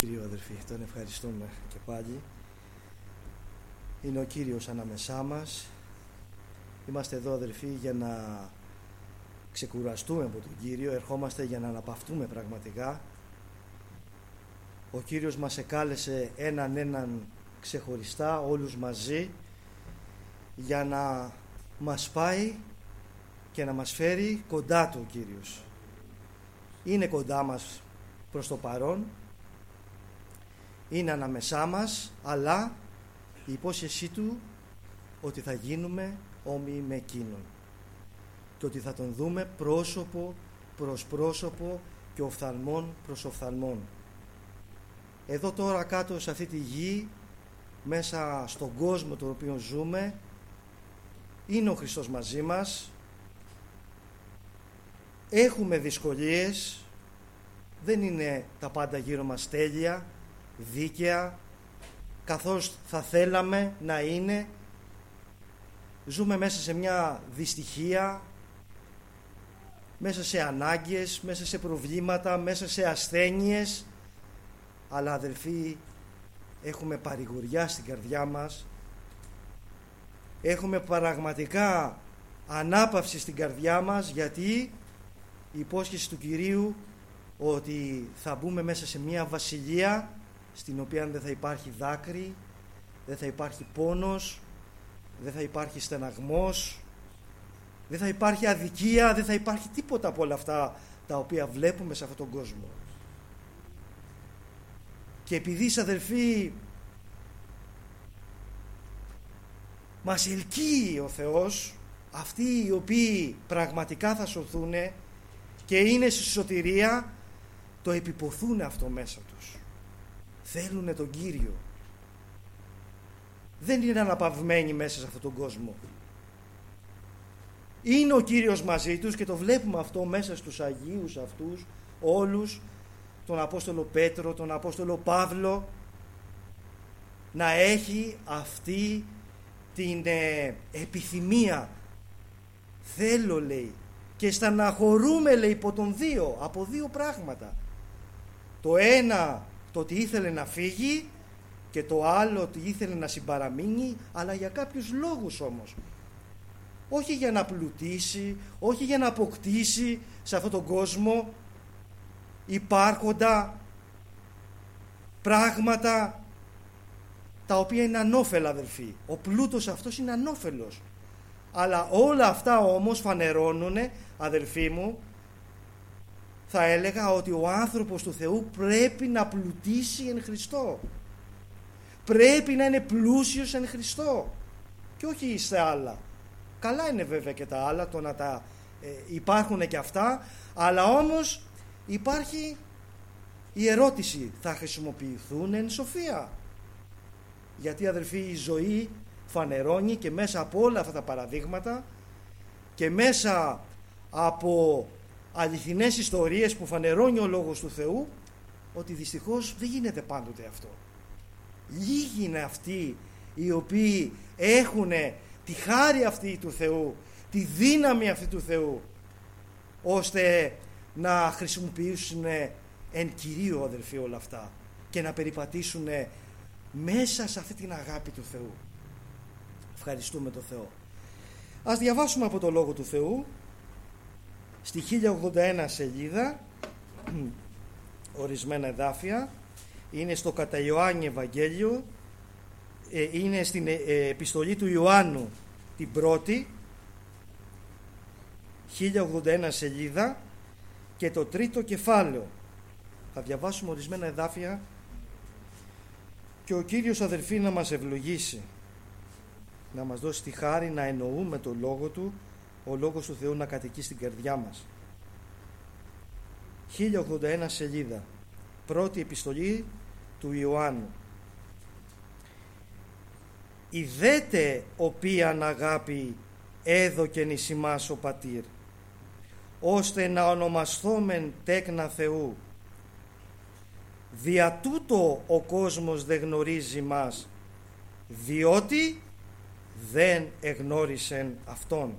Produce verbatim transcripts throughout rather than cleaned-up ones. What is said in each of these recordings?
Κύριο αδερφοί, τον ευχαριστούμε και πάλι. Είναι ο Κύριος ανάμεσά μας. Είμαστε εδώ αδερφοί για να ξεκουραστούμε από τον Κύριο. Ερχόμαστε για να αναπαυτούμε πραγματικά. Ο Κύριος μας εκάλεσε έναν έναν ξεχωριστά, όλους μαζί, για να μας πάει και να μας φέρει κοντά του ο Κύριος. Είναι κοντά μας προς το παρόν, είναι ανάμεσά μας, αλλά η υπόσχεσή του ότι θα γίνουμε όμοιοι με εκείνον και ότι θα τον δούμε πρόσωπο προς πρόσωπο και οφθαλμόν προς οφθαλμόν. Εδώ τώρα κάτω σε αυτή τη γη, μέσα στον κόσμο τον οποίο ζούμε, είναι ο Χριστός μαζί μας. Έχουμε δυσκολίες, δεν είναι τα πάντα γύρω μας τέλεια, δίκαια, καθώς θα θέλαμε να είναι. Ζούμε μέσα σε μια δυστυχία, μέσα σε ανάγκες, μέσα σε προβλήματα, μέσα σε ασθένειες, αλλά αδελφοί, έχουμε παρηγοριά στην καρδιά μας, έχουμε πραγματικά ανάπαυση στην καρδιά μας, γιατί η υπόσχεση του Κυρίου ότι θα μπούμε μέσα σε μια βασιλεία στην οποία δεν θα υπάρχει δάκρυ, δεν θα υπάρχει πόνος, δεν θα υπάρχει στεναγμός, δεν θα υπάρχει αδικία, δεν θα υπάρχει τίποτα από όλα αυτά τα οποία βλέπουμε σε αυτόν τον κόσμο. Και επειδή, αδελφοί, μας ελκύει ο Θεός, αυτοί οι οποίοι πραγματικά θα σωθούν και είναι στη σωτηρία, το επιποθούν αυτό μέσα τους. Θέλουν τον Κύριο. Δεν είναι αναπαυμένοι μέσα σε αυτόν τον κόσμο. Είναι ο Κύριος μαζί τους και το βλέπουμε αυτό μέσα στους Αγίους αυτούς όλους, τον Απόστολο Πέτρο, τον Απόστολο Παύλο, να έχει αυτή την ε, επιθυμία. Θέλω, λέει, και στεναχωρούμε, λέει, υπό τον δύο, από δύο πράγματα. Το ένα, το ότι ήθελε να φύγει, και το άλλο ότι ήθελε να συμπαραμείνει, αλλά για κάποιους λόγους όμως. Όχι για να πλουτίσει, όχι για να αποκτήσει σε αυτόν τον κόσμο υπάρχοντα πράγματα τα οποία είναι ανώφελα, αδελφοί. Ο πλούτος αυτός είναι ανώφελος. Αλλά όλα αυτά όμως φανερώνουν, αδελφοί μου, θα έλεγα ότι ο άνθρωπος του Θεού πρέπει να πλουτίσει εν Χριστώ. Πρέπει να είναι πλούσιος εν Χριστώ και όχι σε άλλα. Καλά είναι βέβαια και τα άλλα, το να τα ε, υπάρχουν και αυτά, αλλά όμως υπάρχει η ερώτηση, θα χρησιμοποιηθούν εν σοφία? Γιατί, αδελφοί, η ζωή φανερώνει και μέσα από όλα αυτά τα παραδείγματα και μέσα από αληθινές ιστορίες που φανερώνει ο Λόγος του Θεού, ότι δυστυχώς δεν γίνεται πάντοτε αυτό. Λίγοι είναι αυτοί οι οποίοι έχουν τη χάρη αυτή του Θεού, τη δύναμη αυτή του Θεού, ώστε να χρησιμοποιήσουν εν Κυρίω, αδελφοί, όλα αυτά και να περιπατήσουν μέσα σε αυτή την αγάπη του Θεού. Ευχαριστούμε τον Θεό. Ας διαβάσουμε από το Λόγο του Θεού στη χίλια ογδόντα ένα σελίδα ορισμένα εδάφια. Είναι στο κατά Ιωάννη Ευαγγέλιο, είναι στην επιστολή του Ιωάννου την πρώτη, χίλια ογδόντα ένα σελίδα, και το τρίτο κεφάλαιο. Θα διαβάσουμε ορισμένα εδάφια και ο Κύριος, αδελφοί, να μας ευλογήσει, να μας δώσει τη χάρη να εννοούμε το Λόγο Του, ο Λόγος του Θεού να κατοικεί στην καρδιά μας. χίλια ογδόντα ένα σελίδα, πρώτη επιστολή του Ιωάννου. «Ιδέτε οποίαν αγάπη έδωκεν εις ημάς ο Πατήρ, ώστε να ονομασθόμεν τέκνα Θεού. Δια τούτο ο κόσμος δεν γνωρίζει μας, διότι δεν εγνώρισεν Αυτόν.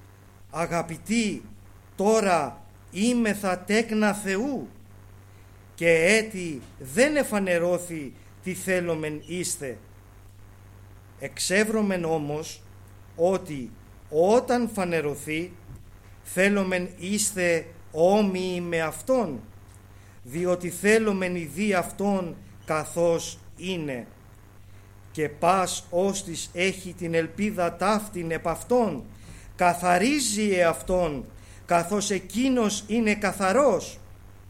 Αγαπητοί, τώρα είμεθα τέκνα Θεού και έτι δεν εφανερώθη τι θέλομεν είστε. Εξεύρωμεν όμως ότι όταν φανερωθεί θέλομεν είστε όμοιοι με Αυτόν, διότι θέλομεν ειδεί Αυτόν καθώς είναι, και πας ώστις έχει την ελπίδα ταύτην επ' Αυτόν, καθαρίζει εαυτόν καθώς εκείνος είναι καθαρός.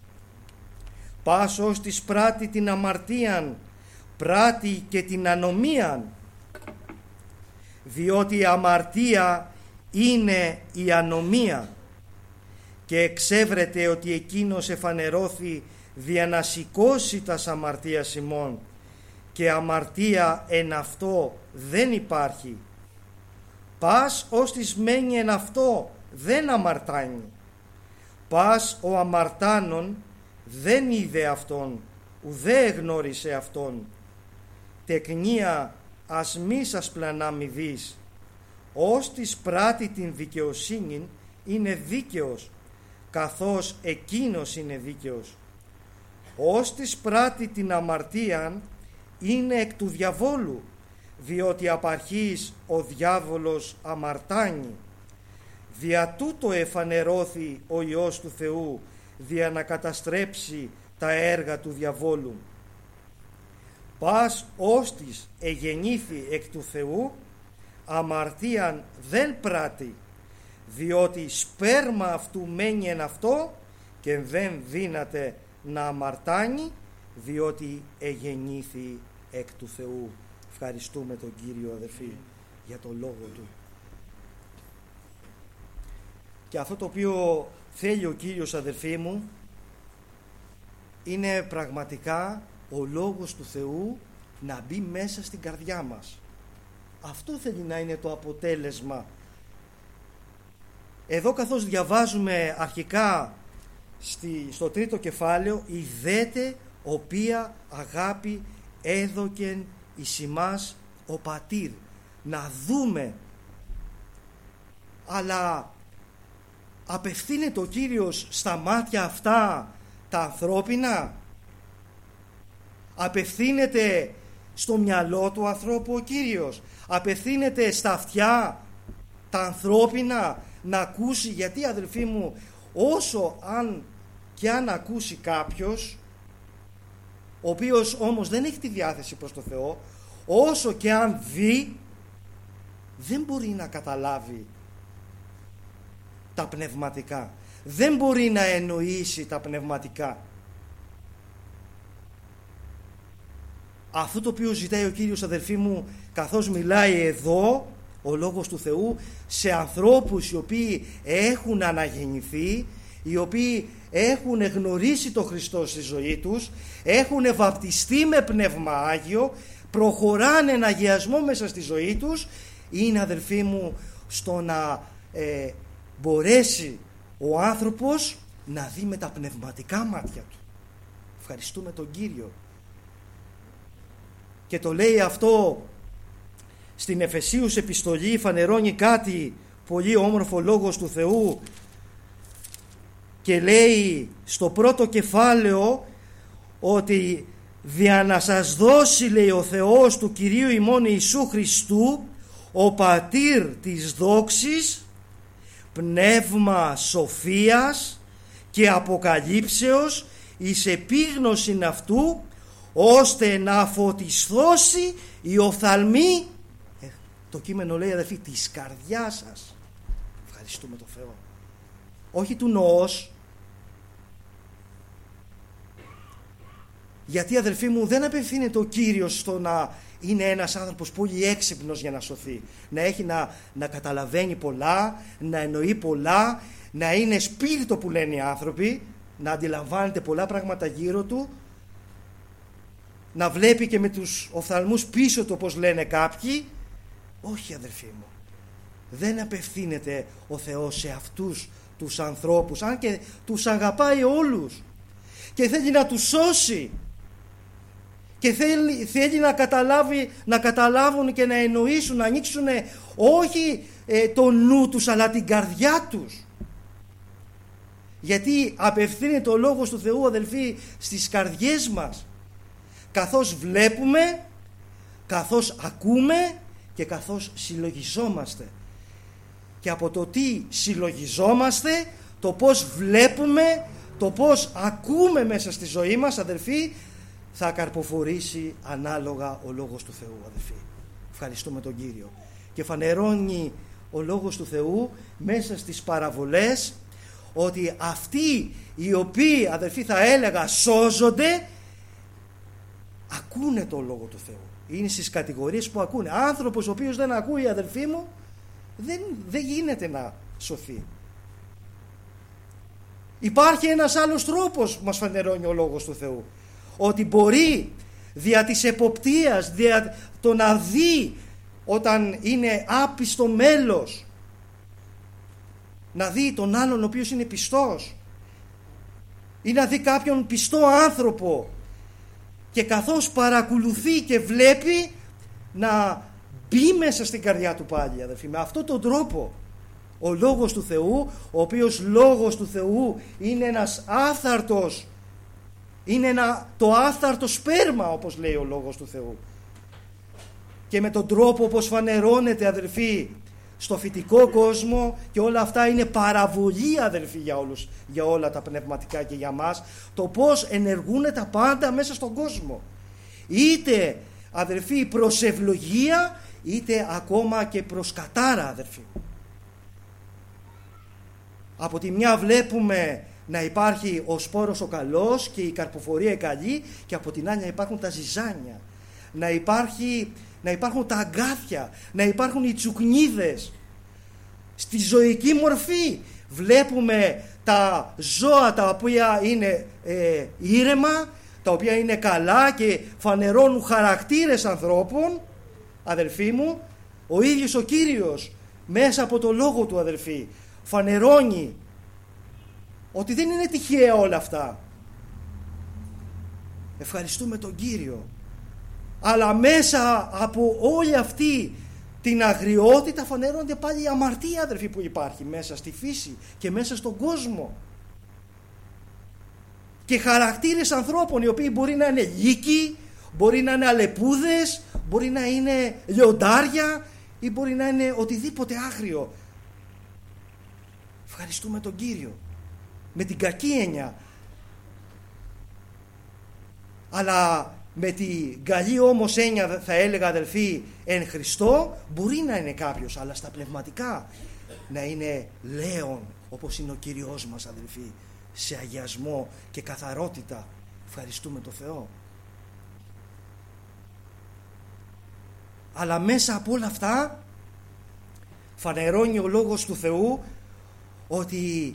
Πας ώστις πράττει την αμαρτίαν, πράττει και την ανομίαν, διότι η αμαρτία είναι η ανομία, και εξέβρεται ότι εκείνος εφανερώθη δια να σηκώσει τας αμαρτίας ημών, και αμαρτία εν αυτό δεν υπάρχει. Πας ώστις μένει εν αυτό δεν αμαρτάνει. Πας ο αμαρτάνων δεν είδε αυτόν, ουδέ εγνώρισε αυτόν. Τεκνία ας μη σας πλανάμι δεις. Ώστις πράττει την δικαιοσύνη είναι δίκαιος, καθώς εκείνος είναι δίκαιος. Ώστις πράττει την αμαρτίαν είναι εκ του διαβόλου, διότι απ' αρχής ο διάβολος αμαρτάνει. Δια τούτο εφανερώθη ο Υιός του Θεού, δια να καταστρέψει τα έργα του διαβόλου. Πας ώστις εγεννήθη εκ του Θεού, αμαρτίαν δεν πράττει, διότι σπέρμα αυτού μένει εν αυτό, και δεν δύναται να αμαρτάνει, διότι εγεννήθη εκ του Θεού. Ευχαριστούμε τον Κύριο, αδερφοί, για το λόγο Του. Και αυτό το οποίο θέλει ο Κύριος, αδερφοί μου, είναι πραγματικά ο λόγος του Θεού να μπει μέσα στην καρδιά μας. Αυτό θέλει να είναι το αποτέλεσμα. Εδώ καθώς διαβάζουμε αρχικά στη, στο τρίτο κεφάλαιο, «Ιδέτε οποία αγάπη έδωκεν εις ημάς ο Πατήρ». Να δούμε. Αλλά απευθύνεται ο Κύριος στα μάτια αυτά τα ανθρώπινα? Απευθύνεται στο μυαλό του ανθρώπου ο Κύριος? Απευθύνεται στα αυτιά τα ανθρώπινα να ακούσει? Γιατί, αδελφοί μου, όσο αν και αν ακούσει κάποιος, ο οποίος όμως δεν έχει τη διάθεση προς το Θεό, όσο και αν δει, δεν μπορεί να καταλάβει τα πνευματικά, δεν μπορεί να εννοήσει τα πνευματικά. Αυτό το οποίο ζητάει ο Κύριος, αδελφοί μου, καθώς μιλάει εδώ ο Λόγος του Θεού σε ανθρώπους οι οποίοι έχουν αναγεννηθεί, οι οποίοι έχουν γνωρίσει τον Χριστό στη ζωή τους, έχουν βαπτιστεί με Πνεύμα Άγιο, προχωράνε εν αγιασμό μέσα στη ζωή τους, είναι, αδελφοί μου, στο να ε, μπορέσει ο άνθρωπος να δει με τα πνευματικά μάτια του. Ευχαριστούμε τον Κύριο. Και το λέει αυτό στην Εφεσίους επιστολή, φανερώνει κάτι πολύ όμορφο Λόγος του Θεού, και λέει στο πρώτο κεφάλαιο ότι δια να σας δώσει, λέει, ο Θεός του Κυρίου ημών Ιησού Χριστού, ο Πατήρ της δόξης, πνεύμα σοφίας και αποκαλύψεως εις επίγνωσιν αυτού, ώστε να φωτισθώσει η οφθαλμή, ε, το κείμενο λέει, αδελφοί, της καρδιάς σας. Ευχαριστούμε τον Θεό. Όχι του νοός. Γιατί, αδελφοί μου, δεν απευθύνεται ο Κύριος στο να είναι ένας άνθρωπος πολύ έξυπνος για να σωθεί, να έχει να, να καταλαβαίνει πολλά, να εννοεί πολλά, να είναι σπίρτο που λένε οι άνθρωποι, να αντιλαμβάνεται πολλά πράγματα γύρω του, να βλέπει και με τους οφθαλμούς πίσω του, όπως λένε κάποιοι. Όχι, αδελφοί μου, δεν απευθύνεται ο Θεός σε αυτούς τους ανθρώπους, αν και τους αγαπάει όλους και θέλει να τους σώσει και θέλει, θέλει να, καταλάβει, να καταλάβουν και να εννοήσουν, να ανοίξουν όχι ε, το νου τους, αλλά την καρδιά τους, Γιατί απευθύνεται ο Λόγος του Θεού, αδελφοί, στις καρδιές μας, καθώς βλέπουμε, καθώς ακούμε και καθώς συλλογιζόμαστε. Και από το τι συλλογιζόμαστε, το πώς βλέπουμε, το πώς ακούμε μέσα στη ζωή μας, αδελφοί, θα καρποφορήσει ανάλογα ο Λόγος του Θεού, αδελφοί. Ευχαριστούμε τον Κύριο. Και φανερώνει ο Λόγος του Θεού μέσα στις παραβολές ότι αυτοί οι οποίοι, αδελφοί, θα έλεγα σώζονται, ακούνε το Λόγο του Θεού. Είναι στις κατηγορίες που ακούνε. Άνθρωπος ο οποίος δεν ακούει, αδελφοί μου, δεν, δεν γίνεται να σωθεί. Υπάρχει ένας άλλος τρόπος που μας φανερώνει ο Λόγος του Θεού, ότι μπορεί δια της εποπτείας, δια το να δει όταν είναι άπιστο μέλος, να δει τον άλλον ο οποίος είναι πιστός, ή να δει κάποιον πιστό άνθρωπο, και καθώς παρακολουθεί και βλέπει, να μπει μέσα στην καρδιά του πάλι, αδελφοί. Με αυτόν τον τρόπο ο Λόγος του Θεού, ο οποίος Λόγος του Θεού είναι ένας άθαρτος, είναι ένα, το άθαρτο σπέρμα, όπως λέει ο Λόγος του Θεού, και με τον τρόπο όπως φανερώνεται, αδελφοί, στο φυτικό κόσμο, και όλα αυτά είναι παραβολή, αδελφοί, για, όλους, για όλα τα πνευματικά και για μας, το πώς ενεργούν τα πάντα μέσα στον κόσμο, είτε, αδελφοί, προς ευλογία, είτε ακόμα και προς κατάρα, αδελφοί. Από τη μια βλέπουμε να υπάρχει ο σπόρος ο καλός και η καρποφορία η καλή, και από την άλλη να υπάρχουν τα ζυζάνια, να, υπάρχει, να υπάρχουν τα αγκάθια, να υπάρχουν οι τσουκνίδες. Στη ζωική μορφή βλέπουμε τα ζώα τα οποία είναι ε, ήρεμα, τα οποία είναι καλά και φανερώνουν χαρακτήρες ανθρώπων, αδελφοί μου. Ο ίδιος ο Κύριος μέσα από το Λόγο του, αδελφοί, φανερώνει ότι δεν είναι τυχαία όλα αυτά. Ευχαριστούμε τον Κύριο. Αλλά μέσα από όλη αυτή την αγριότητα φανερώνεται πάλι η αμαρτία, αδελφοί, που υπάρχει μέσα στη φύση και μέσα στον κόσμο. Και χαρακτήρες ανθρώπων οι οποίοι μπορεί να είναι λύκοι, μπορεί να είναι αλεπούδες, μπορεί να είναι λιοντάρια ή μπορεί να είναι οτιδήποτε άγριο. Ευχαριστούμε τον Κύριο. Με την κακή έννοια. Αλλά με την καλή όμως έννοια, θα έλεγα, αδελφοί, εν Χριστώ, μπορεί να είναι κάποιος, αλλά στα πνευματικά να είναι λέον, όπως είναι ο Κύριος μας, αδελφοί, σε αγιασμό και καθαρότητα. Ευχαριστούμε τον Θεό. Αλλά μέσα από όλα αυτά φανερώνει ο Λόγος του Θεού ότι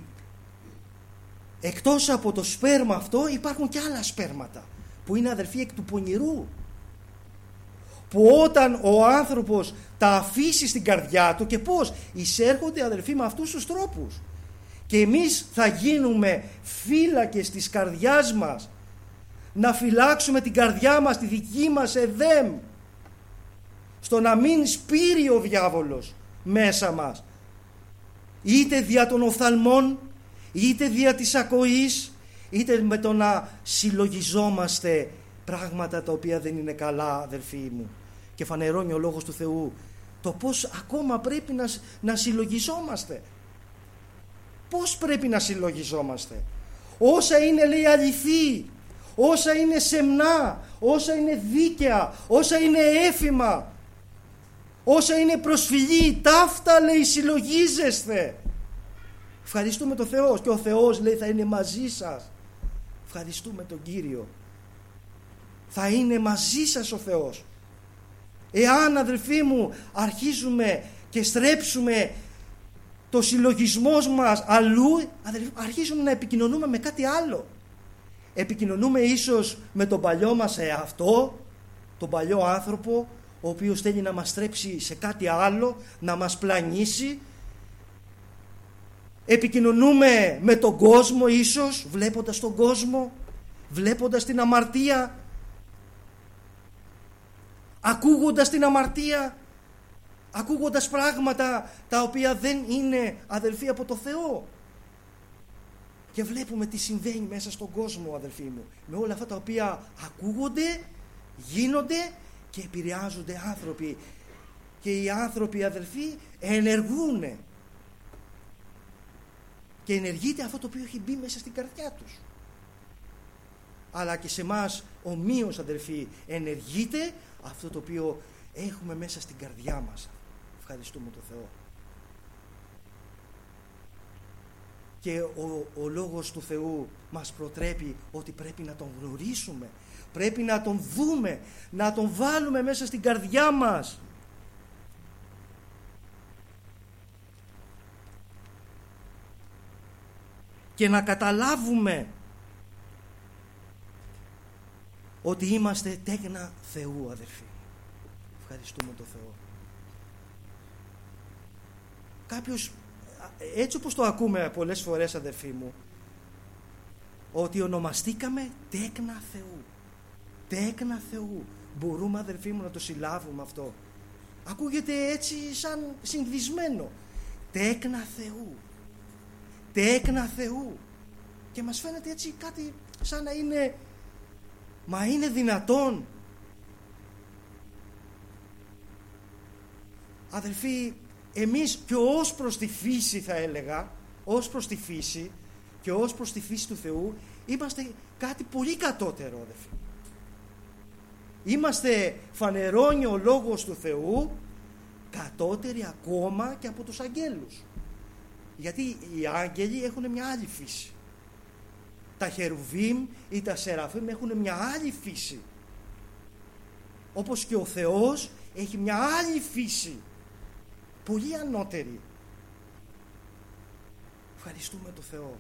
εκτός από το σπέρμα αυτό υπάρχουν και άλλα σπέρματα, που είναι, αδελφοί, εκ του πονηρού, που όταν ο άνθρωπος τα αφήσει στην καρδιά του, και πώς εισέρχονται, αδελφοί, με αυτούς τους τρόπους, και εμείς θα γίνουμε φύλακες της καρδιάς μας, να φυλάξουμε την καρδιά μας, τη δική μας εδέμ, στο να μην σπείρει ο διάβολος μέσα μας, είτε δια των οφθαλμών, είτε δια της ακοής, είτε με το να συλλογιζόμαστε πράγματα τα οποία δεν είναι καλά, αδελφοί μου. Και φανερώνει ο Λόγος του Θεού το πώς ακόμα πρέπει να, να συλλογιζόμαστε. Πώς πρέπει να συλλογιζόμαστε? Όσα είναι, λέει, αληθή, όσα είναι σεμνά, όσα είναι δίκαια, όσα είναι έφημα, όσα είναι προσφυλή, ταύτα, λέει, συλλογίζεστε. Ευχαριστούμε τον Θεό, και ο Θεός, λέει, θα είναι μαζί σας. Ευχαριστούμε τον Κύριο. Θα είναι μαζί σας ο Θεός. Εάν, αδελφοί μου, αρχίζουμε και στρέψουμε το συλλογισμό μας αλλού, αδελφοί, αρχίζουμε να επικοινωνούμε με κάτι άλλο. Επικοινωνούμε ίσως με τον παλιό μας εαυτό, τον παλιό άνθρωπο, ο οποίος θέλει να μας στρέψει σε κάτι άλλο, να μας πλανήσει. Επικοινωνούμε με τον κόσμο, ίσως βλέποντας τον κόσμο, βλέποντας την αμαρτία, ακούγοντας την αμαρτία, ακούγοντας πράγματα τα οποία δεν είναι, αδελφοί, από το Θεό. Και βλέπουμε τι συμβαίνει μέσα στον κόσμο, αδελφοί μου, με όλα αυτά τα οποία ακούγονται, γίνονται και επηρεάζονται άνθρωποι. Και οι άνθρωποι, αδελφοί, ενεργούν. Και ενεργείται αυτό το οποίο έχει μπει μέσα στην καρδιά τους. Αλλά και σε εμάς ομοίως, αδελφοί, ενεργείται αυτό το οποίο έχουμε μέσα στην καρδιά μας. Ευχαριστούμε τον Θεό. Και ο, ο Λόγος του Θεού μας προτρέπει ότι πρέπει να τον γνωρίσουμε, πρέπει να τον δούμε, να τον βάλουμε μέσα στην καρδιά μας. Και να καταλάβουμε ότι είμαστε τέκνα Θεού, αδελφοί. Ευχαριστούμε τον Θεό. Κάποιος, έτσι όπως το ακούμε πολλές φορές, αδελφοί μου, ότι ονομαστήκαμε τέκνα Θεού. Τέκνα Θεού. Μπορούμε, αδελφοί μου, να το συλλάβουμε αυτό? Ακούγεται έτσι σαν συνηθισμένο. Τέκνα Θεού. Τέκνα Θεού. Και μας φαίνεται έτσι κάτι σαν να είναι, μα είναι δυνατόν? Αδελφοί, εμείς και ως προς τη φύση, θα έλεγα, ως προς τη φύση και ως προς τη φύση του Θεού, είμαστε κάτι πολύ κατώτερο, αδελφοί. Είμαστε, φανερώνει ο Λόγος του Θεού, κατώτεροι ακόμα και από τους αγγέλους. Γιατί οι άγγελοι έχουν μια άλλη φύση. Τα χερουβίμ ή τα σεραφίμ έχουν μια άλλη φύση. Όπως και ο Θεός έχει μια άλλη φύση, πολύ ανώτερη. Ευχαριστούμε τον Θεό.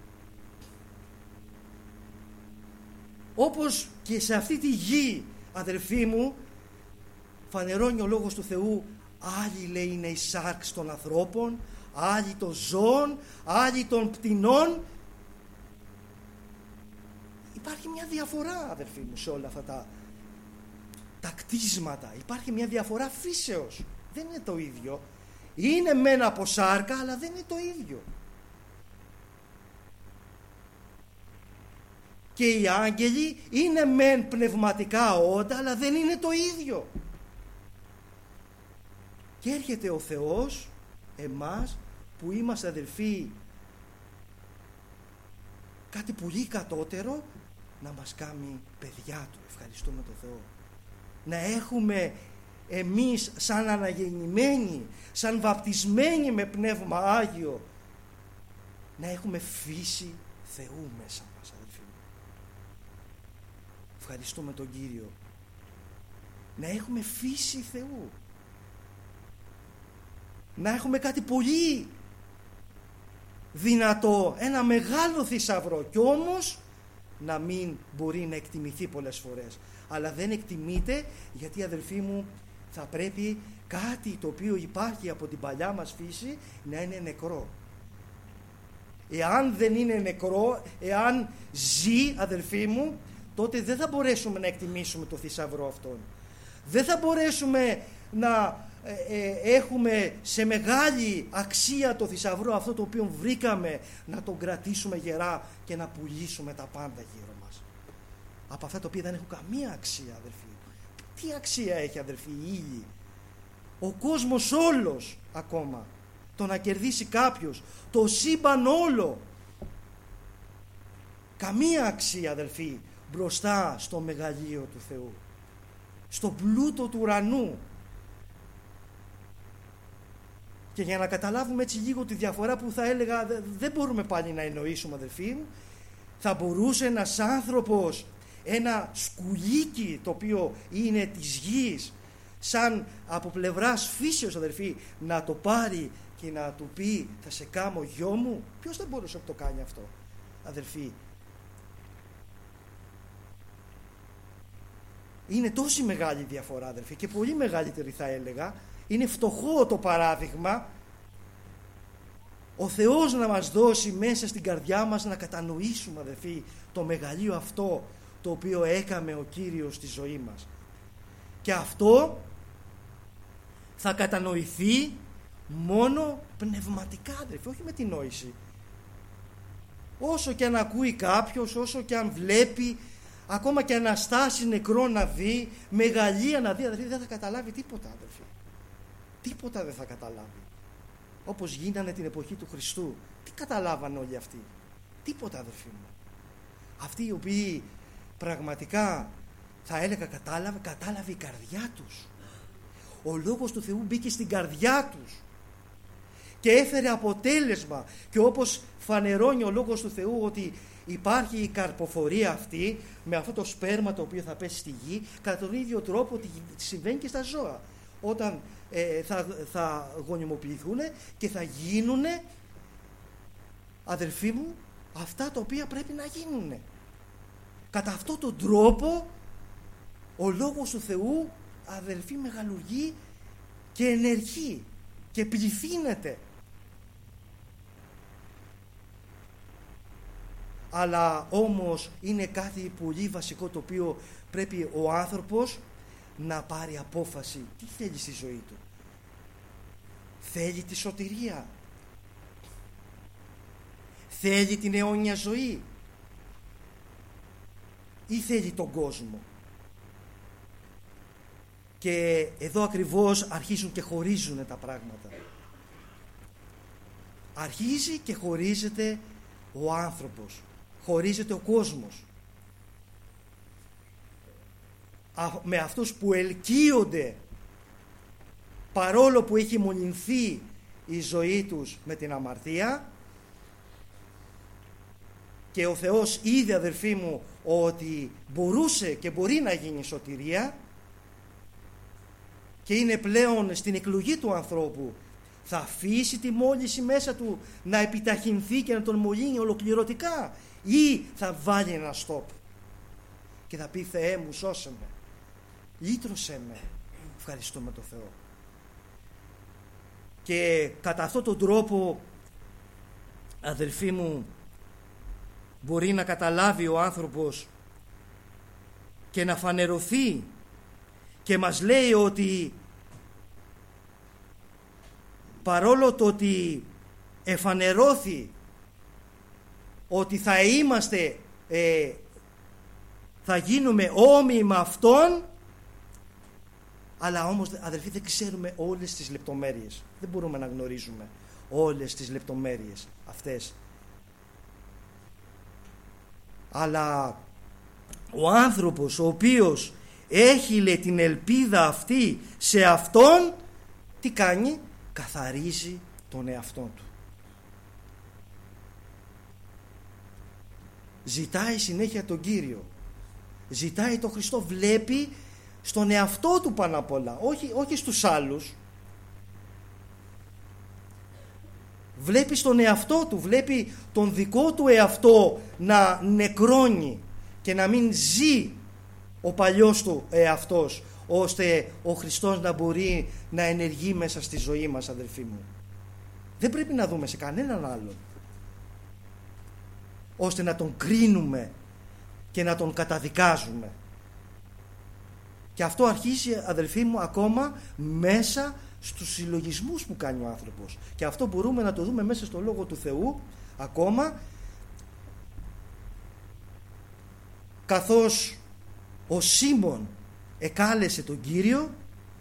Όπως και σε αυτή τη γη, αδελφοί μου, φανερώνει ο Λόγος του Θεού, άλλοι, λέει, είναι η σάρξ των ανθρώπων, άλλοι των ζώων, άλλοι των πτηνών. Υπάρχει μια διαφορά, αδελφοί μου, σε όλα αυτά τα, τα κτίσματα. Υπάρχει μια διαφορά φύσεως. Δεν είναι το ίδιο. Είναι μεν από σάρκα, αλλά δεν είναι το ίδιο. Και οι άγγελοι είναι μεν πνευματικά όντα, αλλά δεν είναι το ίδιο. Και έρχεται ο Θεός εμάς που είμαστε, αδελφοί, κάτι πολύ κατώτερο, να μας κάνει παιδιά του. Ευχαριστούμε τον Θεό. Να έχουμε εμείς σαν αναγεννημένοι, σαν βαπτισμένοι με Πνεύμα Άγιο, να έχουμε φύση Θεού μέσα μας, αδελφοί μου. Ευχαριστούμε τον Κύριο. Να έχουμε φύση Θεού. Να έχουμε κάτι πολύ δυνατό, ένα μεγάλο θησαυρό, και όμως να μην μπορεί να εκτιμηθεί πολλές φορές. Αλλά δεν εκτιμείται, γιατί, αδελφοί μου, θα πρέπει κάτι το οποίο υπάρχει από την παλιά μας φύση να είναι νεκρό. Εάν δεν είναι νεκρό, εάν ζει, αδελφοί μου, τότε δεν θα μπορέσουμε να εκτιμήσουμε το θησαυρό αυτόν. Δεν θα μπορέσουμε να ε, ε, έχουμε σε μεγάλη αξία το θησαυρό αυτό το οποίο βρήκαμε, να τον κρατήσουμε γερά και να πουλήσουμε τα πάντα γύρω μας. Από αυτά τα οποία δεν έχουν καμία αξία, αδελφοί. Τι αξία έχει, αδελφοί, η ύλη? Ο κόσμος όλος ακόμα. Το να κερδίσει κάποιος, το σύμπαν όλο. Καμία αξία, αδελφοί, μπροστά στο μεγαλείο του Θεού, στο πλούτο του ουρανού. Και για να καταλάβουμε έτσι λίγο τη διαφορά που θα έλεγα δεν μπορούμε πάλι να εννοήσουμε, αδελφοί μου, θα μπορούσε ένας άνθρωπος, ένα σκουλίκι το οποίο είναι της γης, σαν από πλευράς φύσεως, αδελφοί, να το πάρει και να του πει θα σε κάμω γιο μου? Ποιος δεν μπορούσε να το κάνει αυτό, αδελφοί? Είναι τόση μεγάλη διαφορά, αδελφοί, και πολύ μεγαλύτερη θα έλεγα. Είναι φτωχό το παράδειγμα. Ο Θεός να μας δώσει μέσα στην καρδιά μας να κατανοήσουμε, αδελφοί, το μεγαλείο αυτό το οποίο έκαμε ο Κύριος στη ζωή μας. Και αυτό θα κατανοηθεί μόνο πνευματικά, αδελφοί, όχι με την νόηση. όσο και αν ακούει κάποιος, όσο και αν βλέπει, ακόμα και αναστάσει νεκρό να δει, μεγαλεία να δει, αδερφοί, δεν θα καταλάβει τίποτα, αδερφοί. Τίποτα δεν θα καταλάβει. Όπως γίνανε την εποχή του Χριστού. Τι καταλάβαν όλοι αυτοί? Τίποτα, αδερφοί μου. Αυτοί οι οποίοι πραγματικά θα έλεγα κατάλαβε, κατάλαβε η καρδιά τους. Ο Λόγος του Θεού μπήκε στην καρδιά τους και έφερε αποτέλεσμα. Και όπως φανερώνει ο Λόγος του Θεού ότι υπάρχει η καρποφορία αυτή με αυτό το σπέρμα το οποίο θα πέσει στη γη, κατά τον ίδιο τρόπο ότι συμβαίνει και στα ζώα. Όταν ε, θα, θα γονιμοποιηθούν και θα γίνουν, αδελφοί μου, αυτά τα οποία πρέπει να γίνουν. Κατά αυτόν τον τρόπο ο Λόγος του Θεού, αδελφοί, μεγαλουργεί και ενεργεί και πληθύνεται. Αλλά όμως είναι κάτι πολύ βασικό, το οποίο πρέπει ο άνθρωπος να πάρει απόφαση. Τι θέλει στη ζωή του? Θέλει τη σωτηρία? Θέλει την αιώνια ζωή? Ή θέλει τον κόσμο? Και εδώ ακριβώς αρχίζουν και χωρίζουν τα πράγματα. Αρχίζει και χωρίζεται ο άνθρωπος, χωρίζεται ο κόσμος. Με αυτούς που ελκύονται, παρόλο που έχει μολυνθεί η ζωή τους με την αμαρτία, και ο Θεός είδε, αδερφοί μου, ότι μπορούσε και μπορεί να γίνει σωτηρία, και είναι πλέον στην εκλογή του ανθρώπου. Θα αφήσει τη μόλυνση μέσα του να επιταχυνθεί και να τον μολύνει ολοκληρωτικά, ή θα βάλει ένα στόπ και θα πει: Θεέ μου, σώσε με, λύτρωσέ με, ευχαριστούμε τον Θεό. Και κατά αυτόν τον τρόπο, αδελφοί μου, μπορεί να καταλάβει ο άνθρωπος και να φανερωθεί, και μας λέει ότι παρόλο το ότι εφανερώθη ότι θα είμαστε, ε, θα γίνουμε όμοιοι με Αυτόν, αλλά όμως, αδελφοί, δεν ξέρουμε όλες τις λεπτομέρειες. Δεν μπορούμε να γνωρίζουμε όλες τις λεπτομέρειες αυτές. Αλλά ο άνθρωπος ο οποίος έχει, λέει, την ελπίδα αυτή σε Αυτόν, τι κάνει? Καθαρίζει τον εαυτό του. Ζητάει συνέχεια τον Κύριο. Ζητάει τον Χριστό. Βλέπει στον εαυτό του πάνω απ' όλα. Όχι, όχι στους άλλους. Βλέπει στον εαυτό του. Βλέπει τον δικό του εαυτό να νεκρώνει και να μην ζει ο παλιός του εαυτός, ώστε ο Χριστός να μπορεί να ενεργεί μέσα στη ζωή μας, αδελφοί μου. Δεν πρέπει να δούμε σε κανέναν άλλον, ώστε να τον κρίνουμε και να τον καταδικάζουμε. Και αυτό αρχίζει, αδελφοί μου, ακόμα μέσα στους συλλογισμούς που κάνει ο άνθρωπος. Και αυτό μπορούμε να το δούμε μέσα στο Λόγο του Θεού, ακόμα καθώς ο Σίμων εκάλεσε τον Κύριο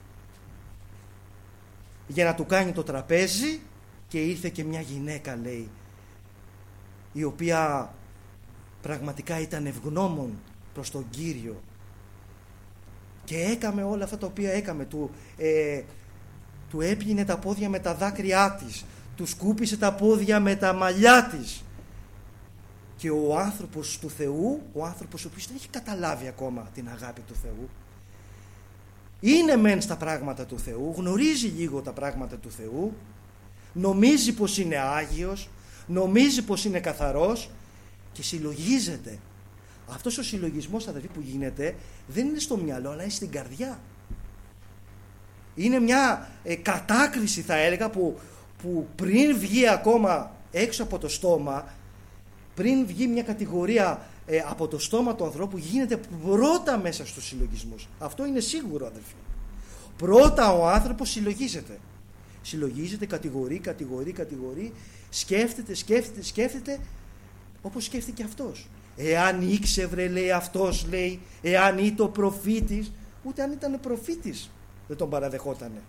για να του κάνει το τραπέζι, και ήρθε και μια γυναίκα, λέει, η οποία πραγματικά ήταν ευγνώμων προς τον Κύριο και έκαμε όλα αυτά τα οποία έκαμε. Του, ε, του έπλυνε τα πόδια με τα δάκρυά της, του σκούπισε τα πόδια με τα μαλλιά της. Και ο άνθρωπος του Θεού, ο άνθρωπος ο οποίος δεν έχει καταλάβει ακόμα την αγάπη του Θεού, είναι μεν στα πράγματα του Θεού, γνωρίζει λίγο τα πράγματα του Θεού, νομίζει πως είναι Άγιος, νομίζει πως είναι καθαρός και συλλογίζεται. Αυτός ο συλλογισμός, αδελφοί, που γίνεται δεν είναι στο μυαλό, αλλά είναι στην καρδιά. Είναι μια ε, κατάκριση, θα έλεγα, που, που πριν βγει ακόμα έξω από το στόμα, πριν βγει μια κατηγορία ε, από το στόμα του ανθρώπου, γίνεται πρώτα μέσα στους συλλογισμούς. Αυτό είναι σίγουρο, αδελφοί. Πρώτα ο άνθρωπος συλλογίζεται. Συλλογίζεται, κατηγορεί, κατηγορεί, κατηγορεί, σκέφτεται, σκέφτεται, σκέφτεται, όπως σκέφτηκε αυτός. Εάν ήξευρε, λέει αυτός, λέει, εάν ήταν ο προφήτης, ούτε αν ήταν προφήτης δεν τον παραδεχότανε.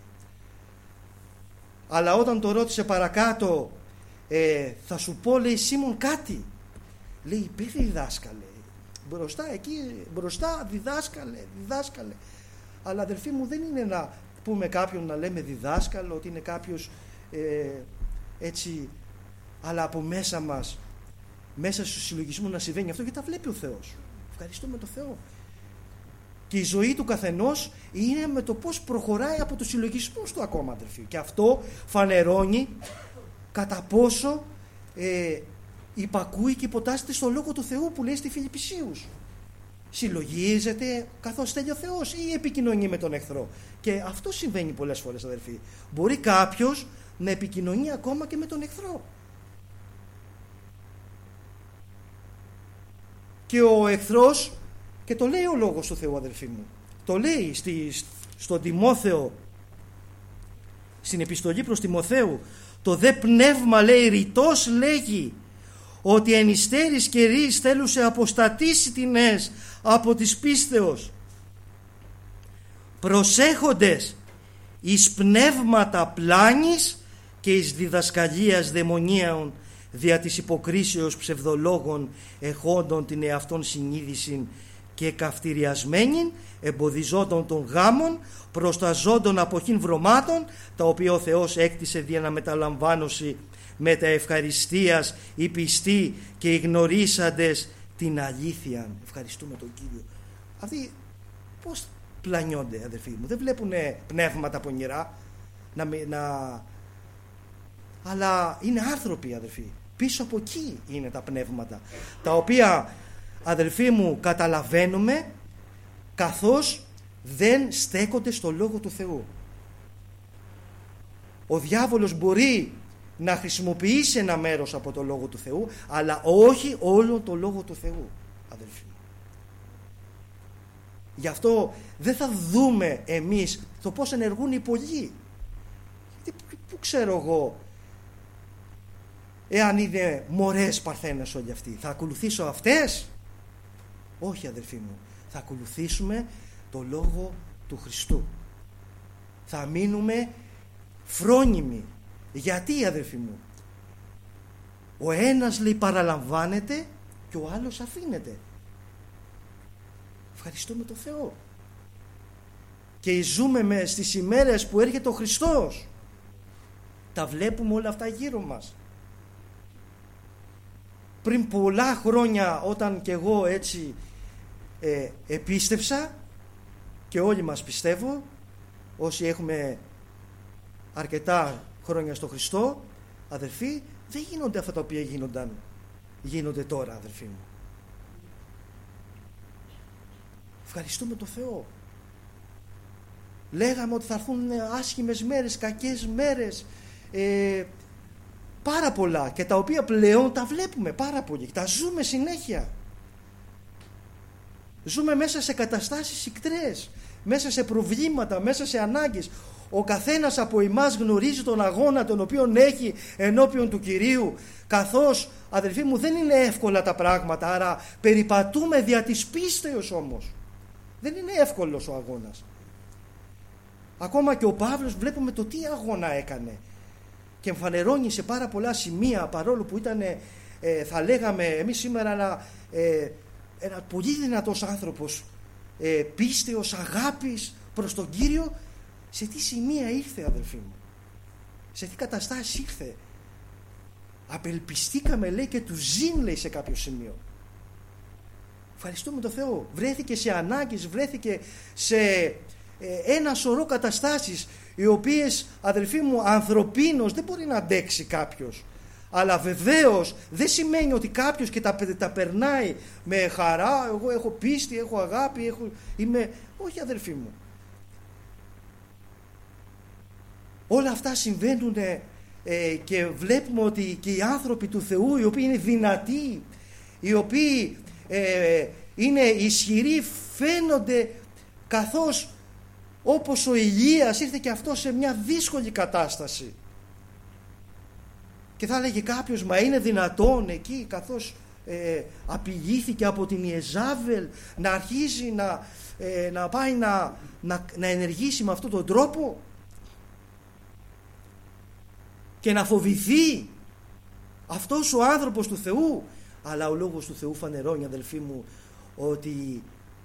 Αλλά όταν το ρώτησε παρακάτω, ε, θα σου πω, λέει, Σίμων, κάτι. Λέει, παιδί διδάσκαλε, μπροστά εκεί, μπροστά διδάσκαλε, διδάσκαλε. Αλλά αδελφοί μου, δεν είναι να πούμε κάποιον να λέμε διδάσκαλο, ότι είναι κάποιος ε, έτσι, αλλά από μέσα μας, μέσα στους συλλογισμούς να συμβαίνει αυτό, γιατί τα βλέπει ο Θεός. Ευχαριστούμε τον Θεό. Και η ζωή του καθενός είναι με το πώς προχωράει από τους συλλογισμούς του ακόμα, αδελφοί. Και αυτό φανερώνει κατά πόσο ε, υπακούει και υποτάσσεται στο Λόγο του Θεού που λέει στη Φιλιππισίους. Συλλογίζεται καθώς θέλει ο Θεός ή επικοινωνεί με τον εχθρό. Και αυτό συμβαίνει πολλές φορές, αδελφοί. Μπορεί κάποιος να επικοινωνεί ακόμα και με τον εχθρό. Και ο εχθρός, και το λέει ο Λόγος του Θεού, αδελφοί μου, το λέει στη, στον Τιμόθεο, στην επιστολή προς Τιμοθέου, το δε πνεύμα, λέει, ρητός λέγει ότι εν υστέρης καιρής θέλουσε αποστατήσει τινές από της πίστεως, προσέχοντες εις πνεύματα πλάνης και εις διδασκαλίας δαιμονίων δια της υποκρίσεως ψευδολόγων εχόντων την εαυτόν συνείδηση και καυτηριασμένην, εμποδιζόντων των γάμων, προσταζόντων αποχήν βρωμάτων, τα οποία ο Θεός έκτισε δια να μεταλαμβάνωση με τα ευχαριστίας οι πιστοί και οι γνωρίσαντες την αλήθεια. Ευχαριστούμε τον Κύριο. Αυτοί πώς πλανιόνται, αδελφοί μου? Δεν βλέπουν πνεύματα πονηρά, να, να... αλλά είναι άνθρωποι, αδελφοί. Πίσω από εκεί είναι τα πνεύματα, τα οποία, αδελφοί μου, καταλαβαίνουμε καθώς δεν στέκονται στο Λόγο του Θεού. Ο διάβολος μπορεί να χρησιμοποιήσει ένα μέρος από το Λόγο του Θεού, αλλά όχι όλο το Λόγο του Θεού, αδελφοί μου. Γι' αυτό δεν θα δούμε εμείς το πώς ενεργούν οι πολλοί. Γιατί πού ξέρω εγώ εάν είναι μωρές παρθένες όλοι αυτοί? Θα ακολουθήσω αυτές? Όχι, αδελφοί μου. Θα ακολουθήσουμε το Λόγο του Χριστού. Θα μείνουμε φρόνιμοι. Γιατί, αδελφοί μου? Ο ένας, λέει, παραλαμβάνεται και ο άλλος αφήνεται. Ευχαριστούμε τον Θεό. Και ζούμε με στις ημέρες που έρχεται ο Χριστός. Τα βλέπουμε όλα αυτά γύρω μας. Πριν πολλά χρόνια, όταν και εγώ έτσι ε, επίστεψα, και όλοι μας πιστεύω, όσοι έχουμε αρκετά χρόνια στο Χριστό, αδελφοί, δεν γίνονται αυτά τα οποία γίνονταν, γίνονται τώρα, αδελφοί μου. Ευχαριστούμε τον Θεό. Λέγαμε ότι θα έρθουν άσχημες μέρες, κακές μέρες, ε, πάρα πολλά, και τα οποία πλέον τα βλέπουμε πάρα πολύ, τα ζούμε συνέχεια. Ζούμε μέσα σε καταστάσεις σικτρές, μέσα σε προβλήματα, μέσα σε ανάγκες. Ο καθένας από εμάς γνωρίζει τον αγώνα τον οποίον έχει ενώπιον του Κυρίου, καθώς, αδελφοί μου, δεν είναι εύκολα τα πράγματα, άρα περιπατούμε δια της πίστεως όμως. Δεν είναι εύκολος ο αγώνας. Ακόμα και ο Παύλος βλέπουμε το τι αγώνα έκανε και εμφανερώνει σε πάρα πολλά σημεία, παρόλο που ήταν, ε, θα λέγαμε εμείς σήμερα, ένα, ε, ένα πολύ δυνατός άνθρωπος, ε, πίστεως, αγάπης προς τον Κύριο. Σε τι σημεία ήρθε, αδελφοί μου? Σε τι καταστάσεις ήρθε? Απελπιστήκαμε, λέει, και του ζήν, λέει, σε κάποιο σημείο. Ευχαριστούμε τον Θεό. Βρέθηκε σε ανάγκες, βρέθηκε σε ε, ένα σωρό καταστάσεις, οι οποίες, αδελφοί μου, ανθρωπίνως δεν μπορεί να αντέξει κάποιος. Αλλά βεβαίως δεν σημαίνει ότι κάποιος και τα, τα περνάει με χαρά. Εγώ έχω πίστη, έχω αγάπη, έχω, είμαι... Όχι, αδελφοί μου. Όλα αυτά συμβαίνουν ε, και βλέπουμε ότι και οι άνθρωποι του Θεού, οι οποίοι είναι δυνατοί, οι οποίοι ε, είναι ισχυροί, φαίνονται, καθώς όπως ο Ηλίας ήρθε και αυτό σε μια δύσκολη κατάσταση. Και θα έλεγε κάποιος, μα είναι δυνατόν εκεί, καθώς ε, απειλήθηκε από την Ιεζάβελ να αρχίσει να, ε, να πάει να, να, να ενεργήσει με αυτόν τον τρόπο και να φοβηθεί αυτός ο άνθρωπος του Θεού? Αλλά ο λόγος του Θεού φανερώνει, αδελφοί μου, ότι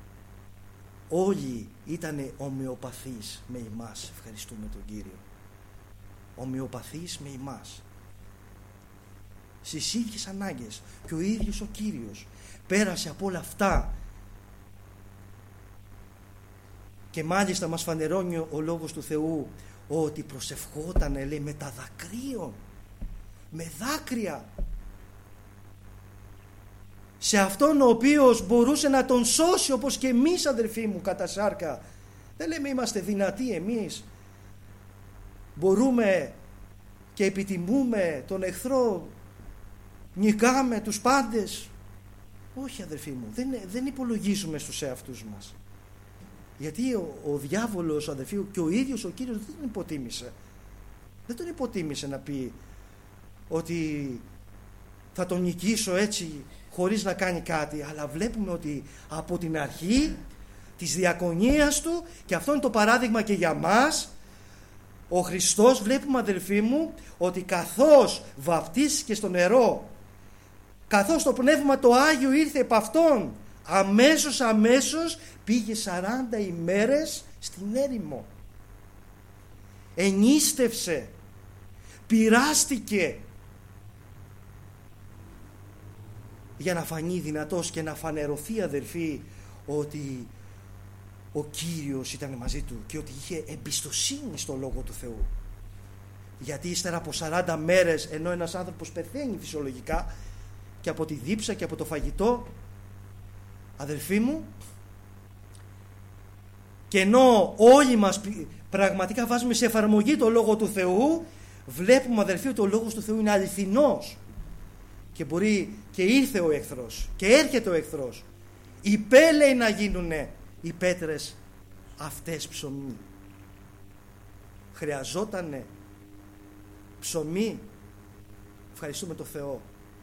όλοι ήταν ομοιοπαθείς με εμάς. Ευχαριστούμε τον Κύριο. Ομοιοπαθείς με εμάς στις ίδιες ανάγκες. Και ο ίδιος ο Κύριος πέρασε από όλα αυτά. Και μάλιστα μας φανερώνει ο λόγος του Θεού ότι προσευχότανε, λέει, με τα δακρύων, με δάκρυα, σε αυτόν ο οποίος μπορούσε να τον σώσει, όπως και εμείς, αδελφοί μου, κατά σάρκα. Δεν λέμε είμαστε δυνατοί εμείς, μπορούμε και επιτιμούμε τον εχθρό, νικάμε τους πάντες. Όχι, αδελφοί μου, δεν, δεν υπολογίζουμε στους εαυτούς μας. Γιατί ο, ο διάβολος, αδελφοί μου, και ο ίδιος ο Κύριος δεν τον υποτίμησε. Δεν τον υποτίμησε να πει ότι θα τον νικήσω έτσι χωρίς να κάνει κάτι. Αλλά βλέπουμε ότι από την αρχή της διακονίας του, και αυτό είναι το παράδειγμα και για μας, ο Χριστός, βλέπουμε, αδελφοί μου, ότι καθώς βαπτίστηκε στο νερό, καθώς το Πνεύμα το Άγιο ήρθε επ' αυτόν, αμέσως αμέσως πήγε σαράντα ημέρες στην έρημο, ενίστευσε, πειράστηκε για να φανεί δυνατός και να φανερωθεί, αδελφοί, ότι ο Κύριος ήταν μαζί του και ότι είχε εμπιστοσύνη στο Λόγο του Θεού. Γιατί ύστερα από σαράντα μέρες, ενώ ένας άνθρωπος πεθαίνει φυσιολογικά και από τη δίψα και από το φαγητό, αδελφοί μου, και ενώ όλοι μας πραγματικά βάζουμε σε εφαρμογή το Λόγο του Θεού, βλέπουμε, αδελφοί, ότι ο Λόγος του Θεού είναι αληθινός και μπορεί, και ήρθε ο εχθρός και έρχεται ο εχθρός. Υπέ, λέει, να γίνουνε οι πέτρες αυτές ψωμί. Χρειαζότανε ψωμί? Ευχαριστούμε το Θεό.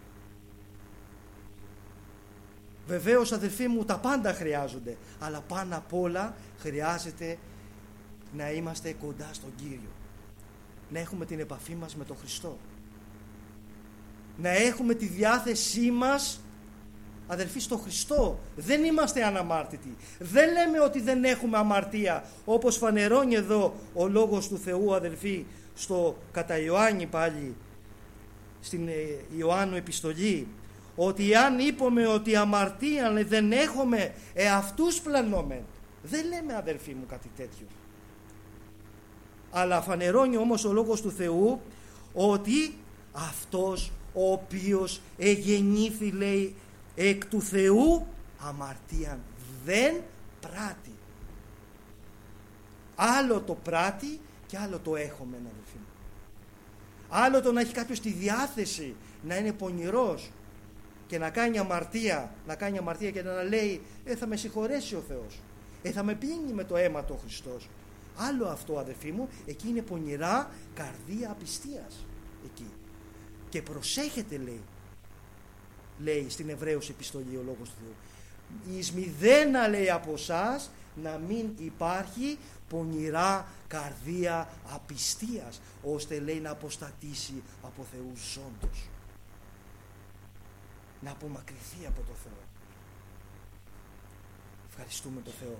Βεβαίως, αδελφοί μου, τα πάντα χρειάζονται, αλλά πάνω απ' όλα χρειάζεται να είμαστε κοντά στον Κύριο, να έχουμε την επαφή μας με τον Χριστό, να έχουμε τη διάθεσή μας, αδελφοί, στο Χριστό. Δεν είμαστε αναμάρτητοι, δεν λέμε ότι δεν έχουμε αμαρτία, όπως φανερώνει εδώ ο Λόγος του Θεού, αδελφοί, στο κατά Ιωάννη, πάλι στην Ιωάννου επιστολή, ότι αν είπαμε ότι αμαρτία δεν έχουμε, εαυτούς πλανόμεν. Δεν λέμε, αδελφοί μου, κάτι τέτοιο. Αλλά φανερώνει όμως ο Λόγος του Θεού ότι αυτός ο οποίος εγεννήθη, λέει, εκ του Θεού, αμαρτία δεν πράττει. Άλλο το πράττει και άλλο το έχουμε, αδελφοί μου. Άλλο το να έχει κάποιος τη διάθεση να είναι πονηρός και να κάνει αμαρτία, να κάνει αμαρτία και να λέει ε, θα με συγχωρέσει ο Θεός, ε, θα με πλύνει με το αίμα του ο Χριστός. Άλλο αυτό, αδελφοί μου, εκεί είναι πονηρά καρδία απιστίας εκεί. Και προσέχετε, λέει, λέει στην Εβραίους επιστολή ο Λόγος του Θεού, εις μηδένα, λέει, από εσάς να μην υπάρχει πονηρά καρδία απιστίας, ώστε, λέει, να αποστατήσει από Θεού ζώντος, να απομακρυνθεί από το Θεό. Ευχαριστούμε το Θεό.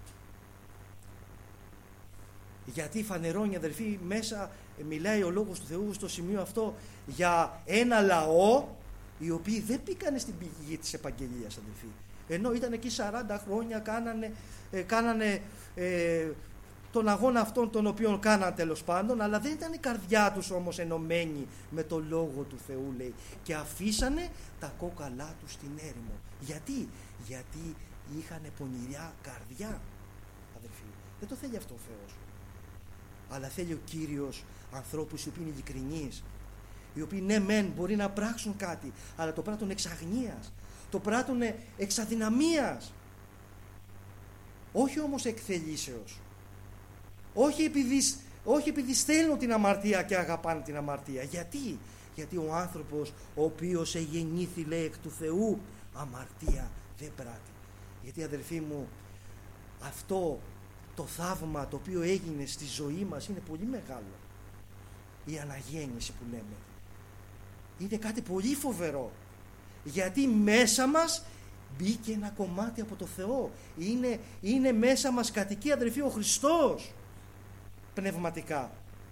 Γιατί φανερώνει, αδελφοί, μέσα μιλάει ο Λόγος του Θεού στο σημείο αυτό για ένα λαό οι οποίοι δεν μπήκανε στην πηγή της επαγγελίας, αδελφοί. Ενώ ήταν εκεί σαράντα χρόνια, κάνανε, ε, κάνανε ε, τον αγώνα αυτόν τον οποίον κάναν, τέλος πάντων, αλλά δεν ήταν η καρδιά τους όμως ενωμένη με το Λόγο του Θεού, λέει, και αφήσανε τα κόκαλά τους στην έρημο. Γιατί? Γιατί είχαν πονηριά καρδιά, αδελφοί. Δεν το θέλει αυτό ο Θεός. Αλλά θέλει ο Κύριος ανθρώπους οι οποίοι είναι ειλικρινείς, οι οποίοι, ναι μεν, μπορεί να πράξουν κάτι, αλλά το πράττουν εξ αγνίας, το πράττουν εξ αδυναμίας, όχι όμως εκ θελήσεως, όχι επειδή, όχι επειδή στέλνουν την αμαρτία και αγαπάνε την αμαρτία. Γιατί? Γιατί ο άνθρωπος ο οποίος εγεννήθη, λέει, εκ του Θεού, αμαρτία δεν πράττει. Γιατί, αδελφοί μου, αυτό το θαύμα το οποίο έγινε στη ζωή μας είναι πολύ μεγάλο. Η αναγέννηση που λέμε είναι κάτι πολύ φοβερό, γιατί μέσα μας μπήκε ένα κομμάτι από το Θεό. Είναι, είναι μέσα μας κατοικεί, αδελφοί, ο Χριστός πνευματικά.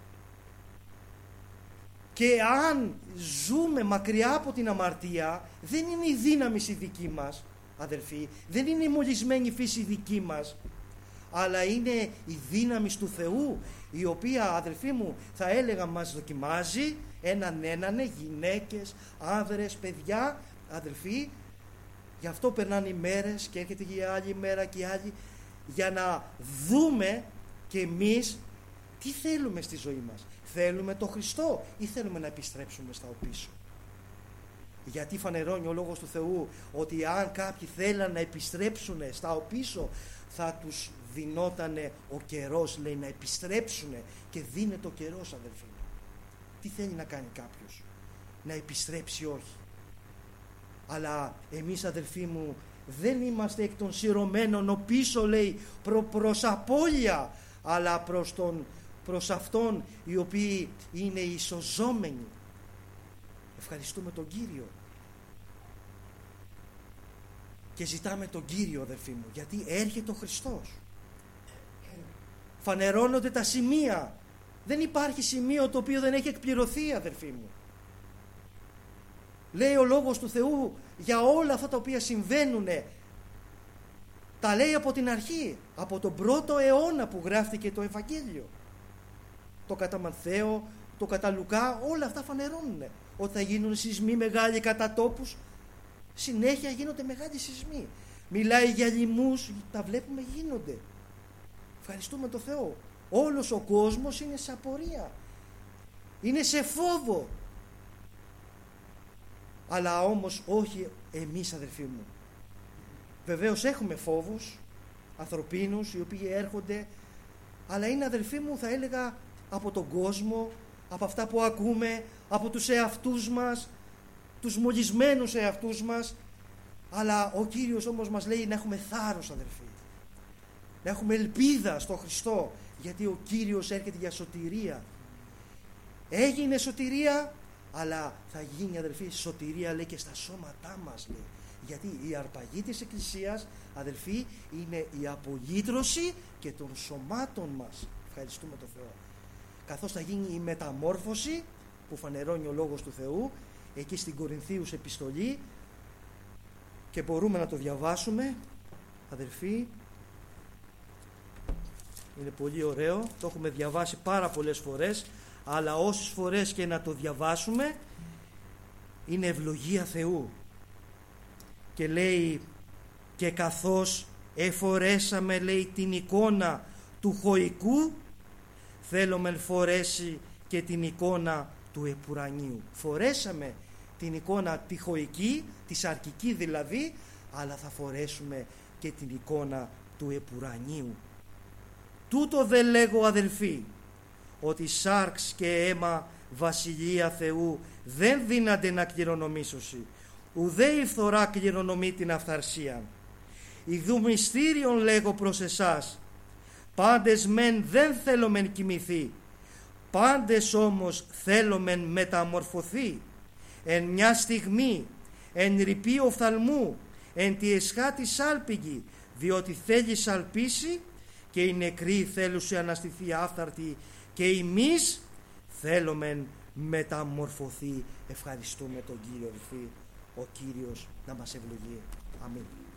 Και αν ζούμε μακριά από την αμαρτία, δεν είναι η δύναμη η δική μας, αδελφοί, δεν είναι η μολυσμένη φύση δική μας, αλλά είναι η δύναμη του Θεού, η οποία, αδελφοί μου, θα έλεγα μας δοκιμάζει έναν έναν, γυναίκες, άνδρες, παιδιά, αδελφοί. Γι' αυτό περνάνε οι μέρες και έρχεται και η άλλη μέρα και η άλλη, για να δούμε και εμείς τι θέλουμε στη ζωή μας. Θέλουμε το Χριστό ή θέλουμε να επιστρέψουμε στα οπίσω? Γιατί φανερώνει ο Λόγος του Θεού ότι αν κάποιοι θέλαν να επιστρέψουν στα οπίσω, θα τους δινότανε ο καιρός, λέει, να επιστρέψουν, και δίνεται ο καιρός, αδελφοί. Τι θέλει να κάνει κάποιος? Να επιστρέψει? Όχι. Αλλά εμείς, αδελφοί μου, δεν είμαστε εκ των σειρωμένων οπίσω, λέει, προ, προς απώλεια, αλλά προς, τον, προς αυτόν οι οποίοι είναι οι σωζόμενοι. Ευχαριστούμε τον Κύριο και ζητάμε τον Κύριο, αδελφοί μου, γιατί έρχεται ο Χριστός. Φανερώνονται τα σημεία. Δεν υπάρχει σημείο το οποίο δεν έχει εκπληρωθεί, αδελφοί μου. Λέει ο Λόγος του Θεού για όλα αυτά τα οποία συμβαίνουν, τα λέει από την αρχή, από τον πρώτο αιώνα που γράφτηκε το Ευαγγέλιο. Το κατά Ματθαίο, το κατά Λουκά, όλα αυτά φανερώνουν ότι θα γίνουν σεισμοί μεγάλοι κατά τόπους. Συνέχεια γίνονται μεγάλοι σεισμοί. Μιλάει για λοιμούς, τα βλέπουμε γίνονται. Ευχαριστούμε τον Θεό. Όλος ο κόσμος είναι σε απορία, είναι σε φόβο. Αλλά όμως όχι εμείς, αδελφοί μου. Βεβαίως έχουμε φόβους ανθρωπίνους οι οποίοι έρχονται, αλλά είναι, αδελφοί μου, θα έλεγα από τον κόσμο, από αυτά που ακούμε, από τους εαυτούς μας, τους μολυσμένους εαυτούς μας. Αλλά ο Κύριος όμως μας λέει να έχουμε θάρρος, αδελφοί, να έχουμε ελπίδα στο Χριστό, γιατί ο Κύριος έρχεται για σωτηρία. Έγινε σωτηρία, αλλά θα γίνει, αδελφοί, σωτηρία, λέει, και στα σώματά μας, λέει. Γιατί η αρπαγή της Εκκλησίας, αδελφοί, είναι η απολύτρωση και των σωμάτων μας. Ευχαριστούμε τον Θεό. Καθώς θα γίνει η μεταμόρφωση που φανερώνει ο Λόγος του Θεού εκεί στην Κορινθίους επιστολή, και μπορούμε να το διαβάσουμε, αδελφοί. Είναι πολύ ωραίο, το έχουμε διαβάσει πάρα πολλές φορές, αλλά όσες φορές και να το διαβάσουμε είναι ευλογία Θεού. Και λέει, και καθώς εφορέσαμε, λέει, την εικόνα του χωικού, θέλουμε φορέσει και την εικόνα του επουρανίου. Φορέσαμε την εικόνα τη χωική, τη σαρκική δηλαδή, αλλά θα φορέσουμε και την εικόνα του επουρανίου. Τούτο δεν λέγω, αδελφοί, ότι σάρξ και αίμα βασιλεία Θεού δεν δύνανται να κληρονομήσωση, ουδέ η φθορά κληρονομεί την αυθαρσία. Ιδού μυστήριον λέγω προς εσάς, πάντες μεν δεν θέλομεν κοιμηθεί, πάντες όμως θέλομεν μεταμορφωθεί, εν μια στιγμή, εν ρηπή οφθαλμού, εν τη εσχάτη σάλπιγγι, διότι θέλει σαλπίσει και οι νεκροί θέλουσι αναστηθεί άφθαρτη, και εμείς θέλομεν μεταμορφωθεί. Ευχαριστούμε τον Κύριο, αδελφοί, ο Κύριος να μας ευλογεί. Αμήν.